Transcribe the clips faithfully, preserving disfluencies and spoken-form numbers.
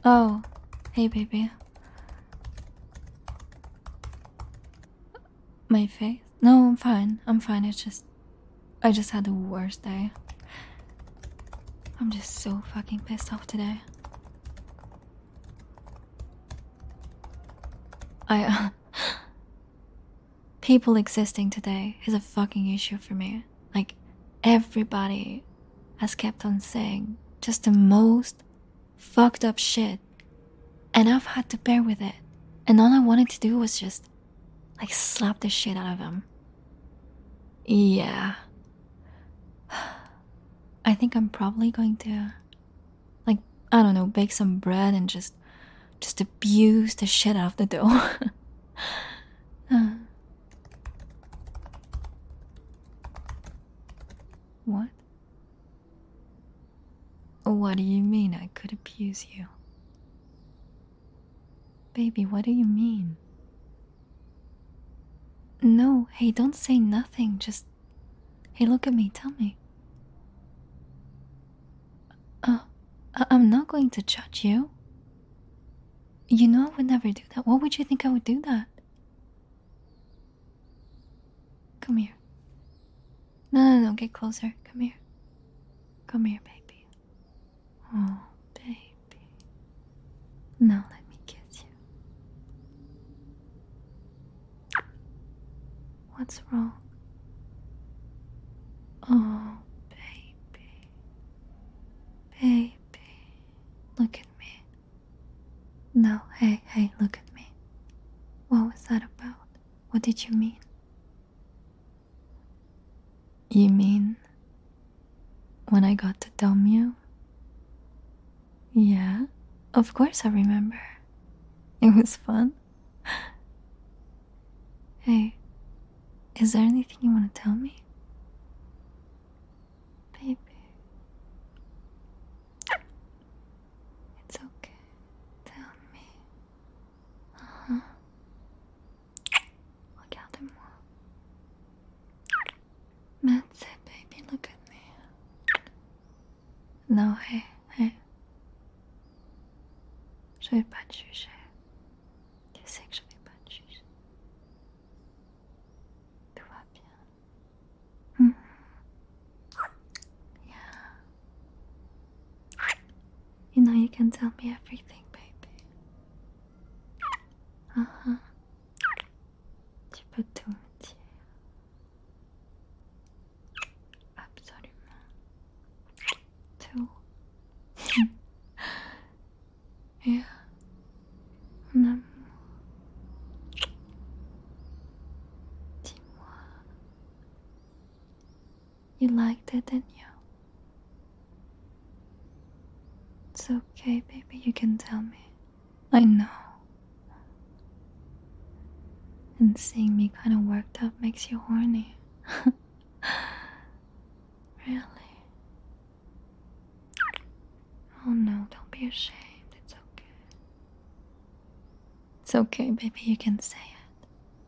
Oh, hey baby. My face? No, I'm fine. I'm fine. It's just. I just had the worst day. I'm just so fucking pissed off today. I. Uh, people existing today is a fucking issue for me. Like, everybody has kept on saying just the most fucked up shit. And I've had to bear with it. And all I wanted to do was just, like, slap the shit out of him. Yeah. I think I'm probably going to, like, I don't know, bake some bread and just, just abuse the shit out of the dough. uh. What? What do you mean I could abuse you? Baby, what do you mean? No, hey, don't say nothing. Just, hey, look at me, tell me. Uh, I- I'm not going to judge you. You know I would never do that. Why would you think I would do that? Come here. No, no, no, get closer. Come here. Come here, baby. Oh, baby. Now let me kiss you. What's wrong? Oh, baby. Baby. Look at me. No, hey, hey, look at me. What was that about? What did you mean? You mean when I got to dumb you? Yeah, of course I remember. It was fun. Hey, is there anything you want to tell me? Baby. It's okay. Tell me. Uh-huh. Regarde-moi. That's it, baby. Look at me. No, hey, hey. Je vais pas te juger. Tu sais que je vais pas te juger. Tout va bien. Mm. Yeah. You know you can tell me everything, baby. Uh-huh. Tu peux tout me dire. Absolument. Tout. Yeah. Mon amour. Dis-moi. You liked it, didn't you? It's okay, baby. You can tell me. I know. And seeing me kind of worked up makes you horny. Really? Oh no, don't be ashamed. It's okay. It's okay, baby. You can say it.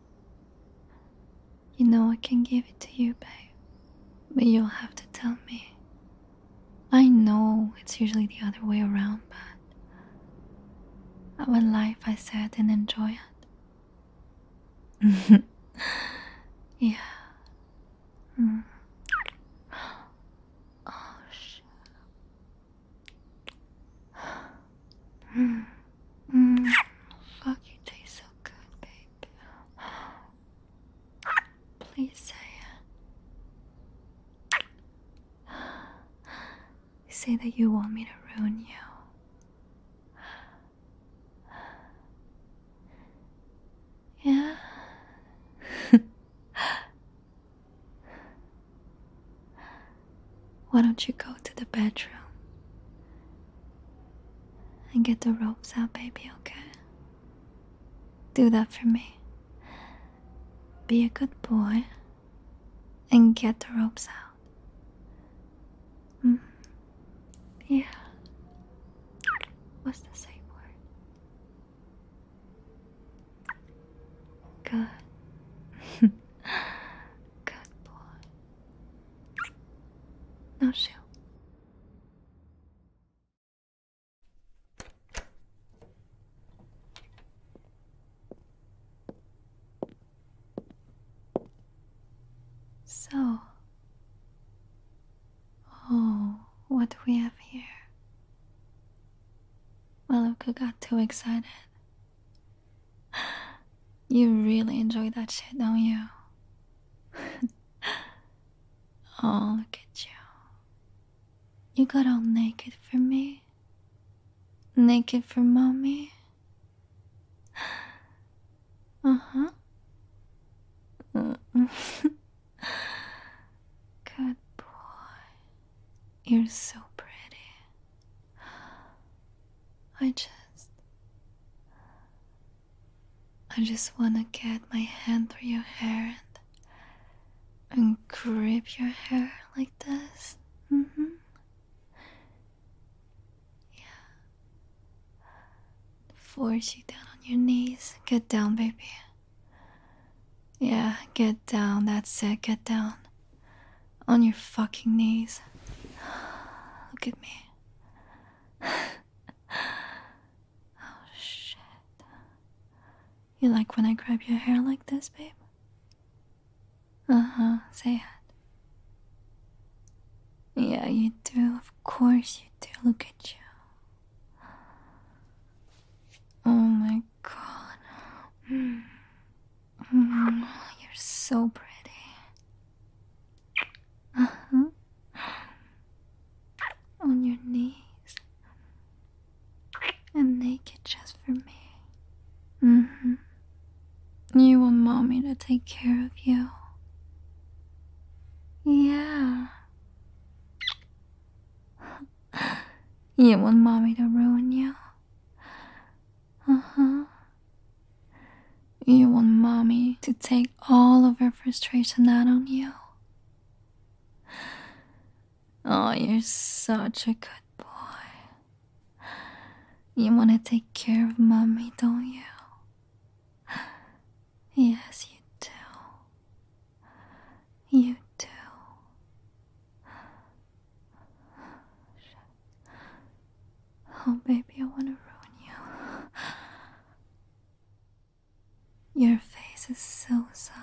You know I can give it to you, babe. But you'll have to tell me. I know it's usually the other way around, but our life, I said, I didn't enjoy it. Yeah. Mm. Oh, shit. Mm. Mm. Fuck, you taste so good, baby. Please say it. You say that you want me to ruin you. Yeah? Why don't you go to the bedroom and get the ropes out, baby, okay? Do that for me. Be a good boy and get the ropes out. Mm. Yeah. What's the safe word? Good. Good boy. No shoe. So, oh, what do we have here? Well, look, I got too excited. You really enjoy that shit, don't you? Oh, look at you. You got all naked for me. Naked for mommy. Uh-huh. Good boy. You're so pretty. I just... I just wanna get my hand through your hair and, and grip your hair like this. Mm-hmm. Yeah. Force you down on your knees. Get down, baby. Yeah, get down. That's it. Get down. On your fucking knees. Look at me. Oh, shit. You like when I grab your hair like this, babe? Uh-huh, say it. Yeah, you do. Of course you do. Look at you. Oh my god. Mm. Mm, you're so pretty. Uh-huh. On your knees. And naked just for me. Mm-hmm. You want mommy to take care of you. Yeah. You want mommy to ruin you. Uh-huh. You want mommy to take all of her frustration out on you. Oh, you're such a good boy. You want to take care of mommy, don't you? Yes, you do. You do. Oh, baby, I want to ruin you. Your face is so soft.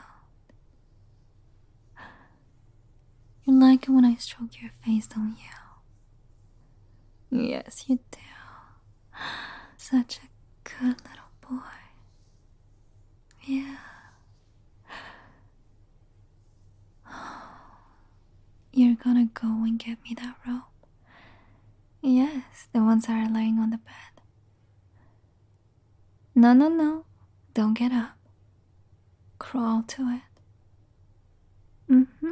You like it when I stroke your face, don't you? Yes, you do. Such a good little boy. Yeah. You're gonna go and get me that rope? Yes, the ones that are laying on the bed. No, no, no. Don't get up. Crawl to it. Mm-hmm.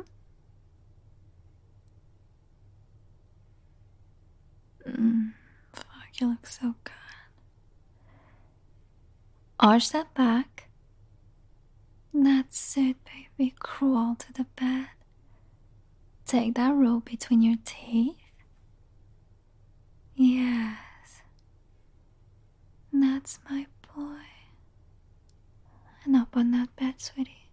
Mm, fuck, you look so good. Arch that back. That's it, baby. Crawl to the bed. Take that rope between your teeth. Yes. That's my boy. And up on that bed, sweetie.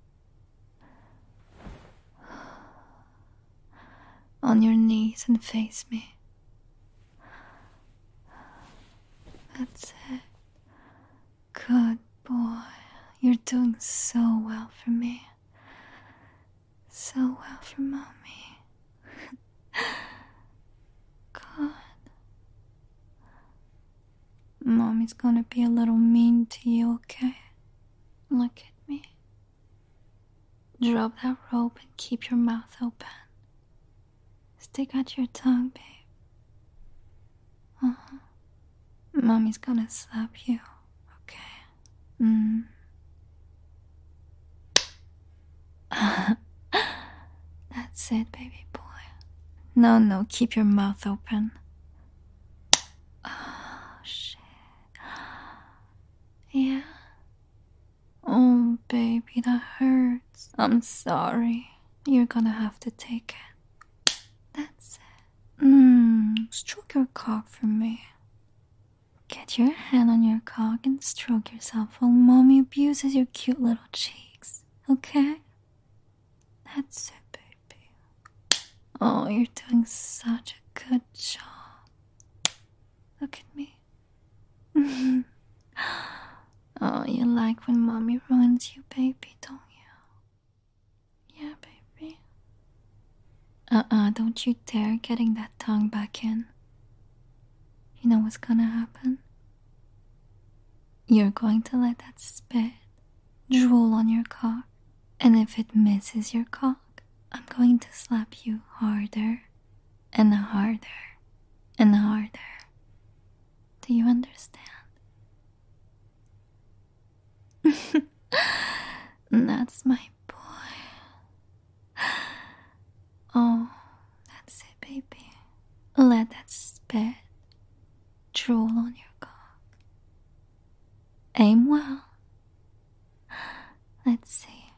On your knees and face me. That's it. Good boy. You're doing so well for me. So well for mommy. God. Mommy's gonna be a little mean to you, okay? Look at me. Drop that rope and keep your mouth open. Stick out your tongue, babe. Uh-huh. Mommy's gonna slap you, okay? Mm. That's it, baby boy. No, no, keep your mouth open. Oh, shit. Yeah? Oh, baby, that hurts. I'm sorry. You're gonna have to take it. That's it. Mmm, stroke your cock for me. Get your hand on your cock and stroke yourself while mommy abuses your cute little cheeks, okay? That's it, baby. Oh, you're doing such a good job. Look at me. Oh, you like when mommy ruins you, baby, don't you? Yeah, baby. Uh-uh, don't you dare getting that tongue back in. You know what's gonna happen? You're going to let that spit drool on your cock, and if it misses your cock, I'm going to slap you harder and harder and harder. Do you understand? That's my boy. Oh, that's it, baby. Let that spit drool on your cock. Aim well. Let's see.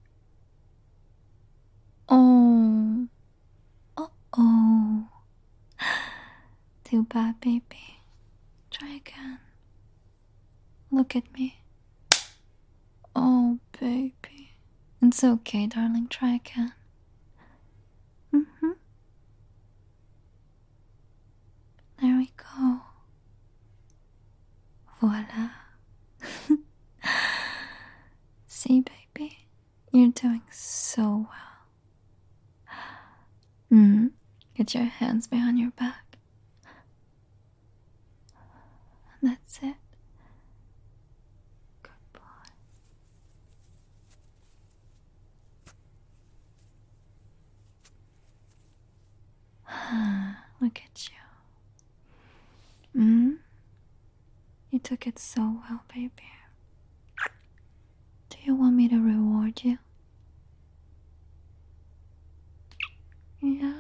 Oh. Uh-oh. Too bad, baby. Try again. Look at me. Oh, baby. It's okay, darling. Try again. Mm-hmm. There we go. Voila. See, baby? You're doing so well. Mm. Get your hands behind your back. That's it. Good boy. Look at you. Mm? You took it so well, baby. Do you want me to reward you? Yeah.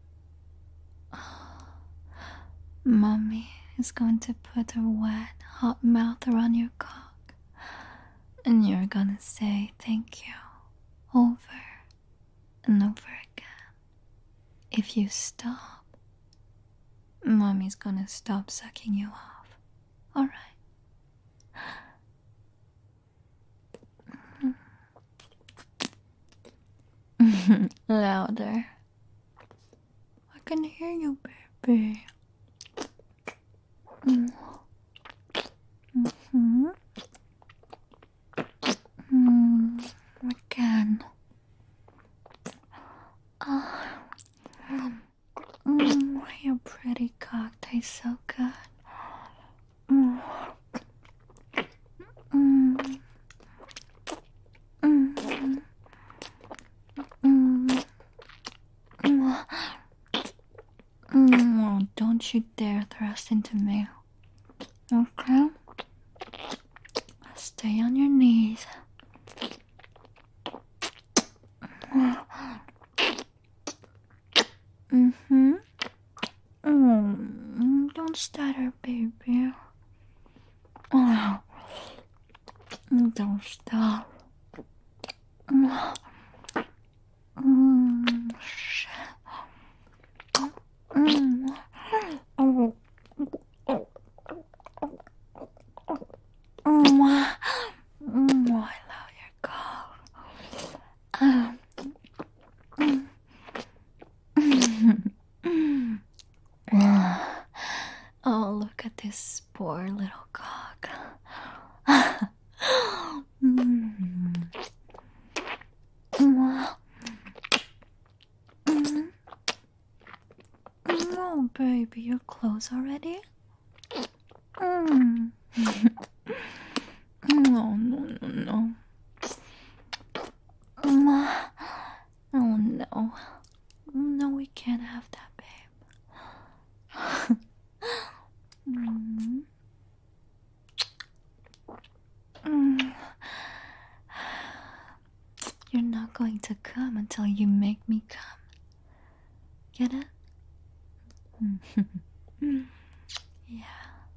Mommy is going to put her wet, hot mouth around your cock, and you're gonna say thank you over and over again. If you stop, Mommy's gonna stop sucking you off. Alright? Louder. I can hear you, baby. Mm-hmm. Mm, again. Oh. Mm, your pretty cock tastes so good. Mm. Mm. Mm. Mm. Mm. Mm. Don't you dare thrust into me. Okay? Stay on your knees. Mm-hmm. Mm. Don't stutter, baby. Oh. Don't stop. Mm. Shit. Mm. Oh. Mm. Mm. Oh, I love your cough. Um. Mm. Oh, look at this poor little cock. Mm. Mm. Mm. Oh, baby, you're close already? Mm. No, no, no, no. Mm. Oh, no. No, we can't have that, babe. Mm. Mm. You're not going to come until you make me come. Get it? Yeah.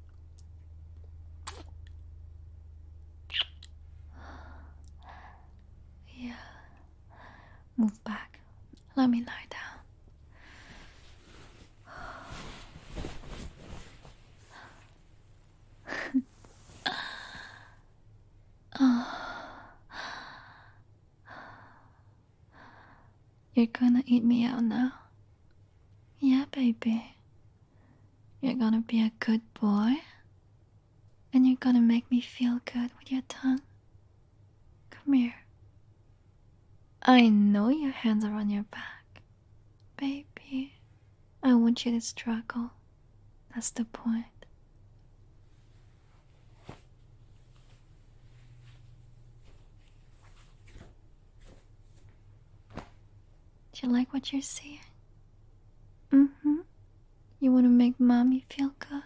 Yeah. Move back. Let me lie down. You're gonna eat me out now? Yeah, baby. You're gonna be a good boy? And you're gonna make me feel good with your tongue? Come here. I know your hands are on your back. baby. I want you to struggle. That's the point. Do you like what you're seeing? Mm-hmm. You want to make mommy feel good?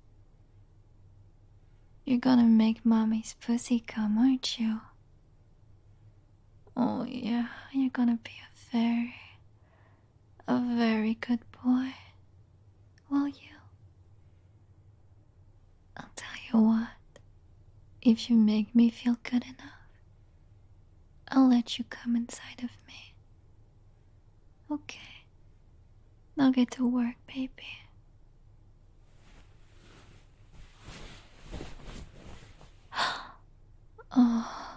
You're gonna make mommy's pussy come, aren't you? Oh yeah, you're gonna be a very, a very good boy. Will you? I'll tell you what. If you make me feel good enough, I'll let you come inside of me. Okay. Now get to work, baby. Oh.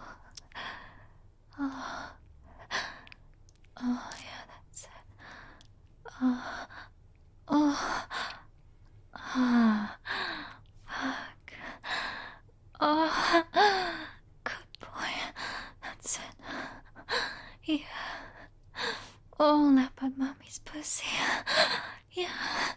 Oh. Oh, yeah, that's it. Oh. Oh. Ah. Fuck. Oh. Good boy. That's it. Yeah. Oh, lap on mommy's pussy. Yeah.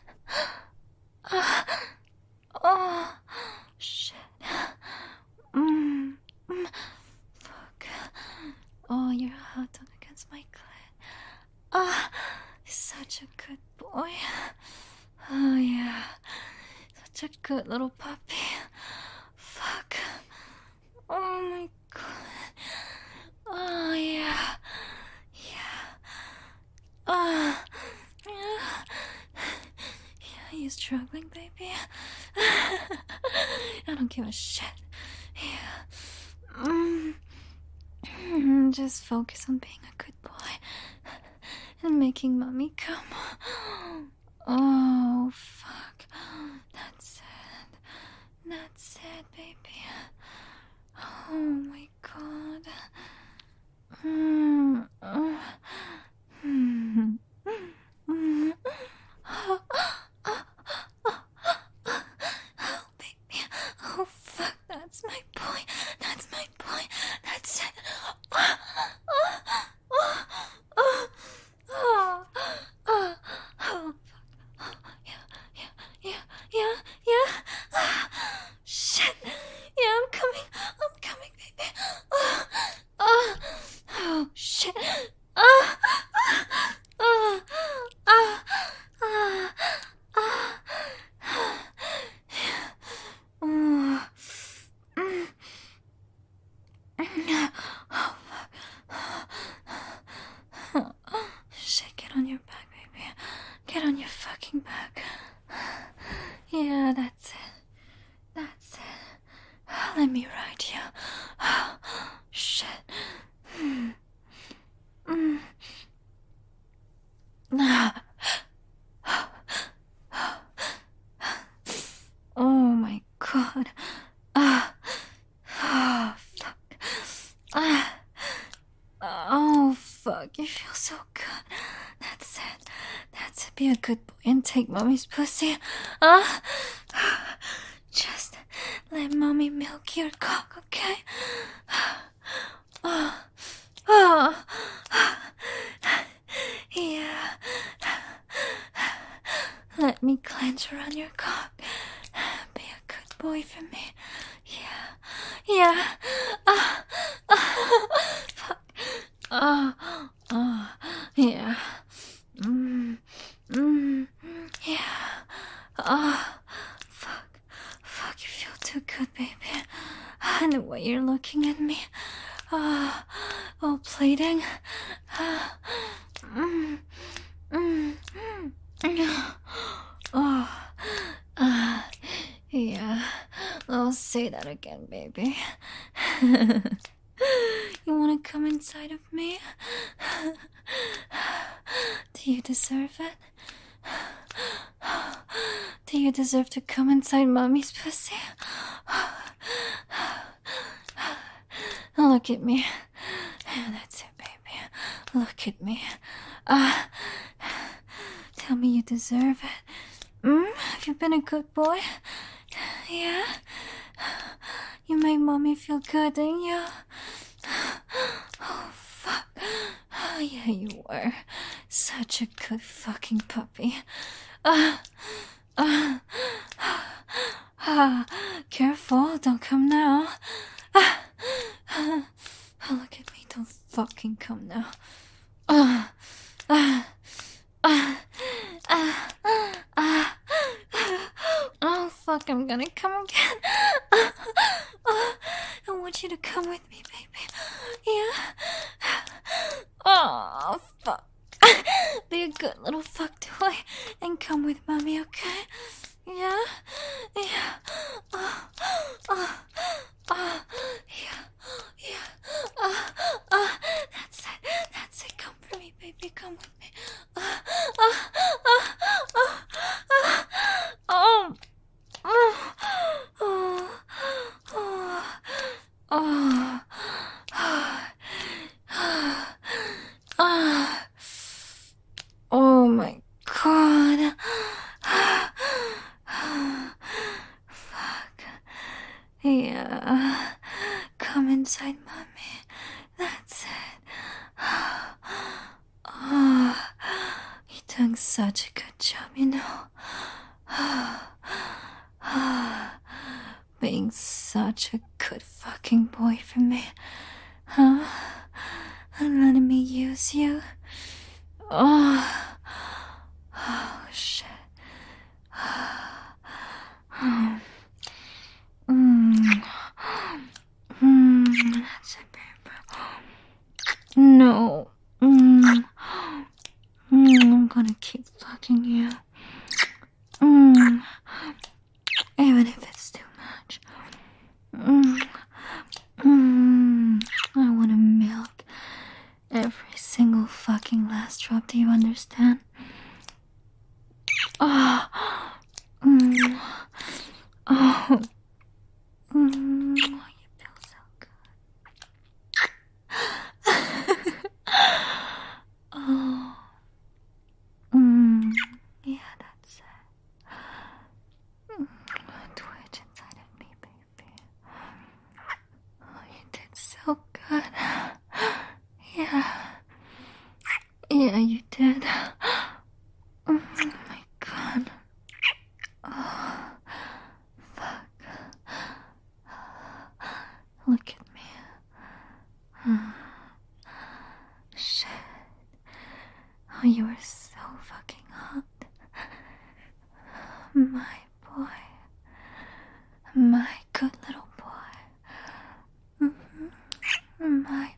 Uh, oh, shit. Mm, mm, fuck. Oh, you're hot up against my clit. Ah, oh, such a good boy. Oh, yeah. Such a good little puppy. Fuck. Oh, my God. Oh, yeah. Uh, yeah. Yeah, you struggling, baby? I don't give a shit. Yeah. Mm. Just focus on being a good boy and making mommy come. Oh, fuck. That's it. That's it, baby. Oh, my God. Mm. Uh. Hmm. Mm. Oh, oh, oh, oh, baby. Oh, fuck. That's my boy. That's my boy. That's it. Oh, oh, oh, oh, oh, oh, oh, fuck. Oh, yeah, yeah, yeah, yeah, yeah. Ah, shit. Yeah, I'm coming. I'm coming, baby. Oh, oh, oh, shit. Oh. Oh, oh, oh, oh, oh, mm. Shit, get on your back, baby. Get on your fucking back. Yeah, that's it. That's it. Let me ride you. Oh, shit. Mm. Mm. Oh my God. Ah. Oh, fuck. Ah. Oh, fuck. You feel so good. That's it. That's it. Be a good boy and take mommy's pussy. Ah. Just let mommy milk your cock, okay? Oh. Oh. Yeah. Let me clench around your cock. Be a good boy for me. Yeah. Yeah. Ah. Ah. Fuck. Oh. Oh. Yeah. Mm. Mm. Yeah. Oh. Fuck. Fuck. You feel too good, baby. And the way you're looking at me. Oh. Oh, plating. Oh. Mm. Mm. Mm. Oh. Uh, yeah. I'll say that again, baby. You wanna come inside of me? Do you deserve it? Do you deserve to come inside mommy's pussy? Look at me. That's it, baby. Look at me. Uh, tell me you deserve it. Mm? Have you been a good boy? Yeah? You made mommy feel good, didn't you? Oh, fuck. Oh, yeah, you were. Such a good fucking puppy. Ah, ah, ah, careful, don't come now. Ah, ah, look at me, don't fucking come now. Ah, ah, ah, ah, ah. Oh fuck, I'm gonna come again. Ah, ah, I want you to come with me, baby. Yeah. Oh fuck. Be a good little fuck toy and come with mommy, okay? Yeah? Yeah. Oh, oh, oh, yeah, yeah. Oh, oh, that's it, that's it. Come for me, baby, come with me. Oh, oh, oh, oh, oh, oh, oh, oh, oh, oh, oh. Oh my god. Fuck. Yeah. Come inside, mommy. That's it. Oh, you're doing such a good job, you know. Being such a good fucking boy for me. Huh? And letting me use you. Oh, oh shit. Oh. Mm. Mm. That's it, baby. No. Mm. Mm. I'm gonna keep fucking you. Mm. Even if it's too much. Mm. Mm. I wanna milk every single fucking last drop, do you understand? Oh, mm. Oh, mm. Oh, you feel so good. Oh, mm. Yeah, that's it. Mm. Twitch inside of me, baby. Oh, you did so good. Yeah. Yeah, you did. Oh my god. Oh, fuck. Look at me. Oh, shit. Oh, you are so fucking hot. My boy. My good little boy. Mm-hmm. My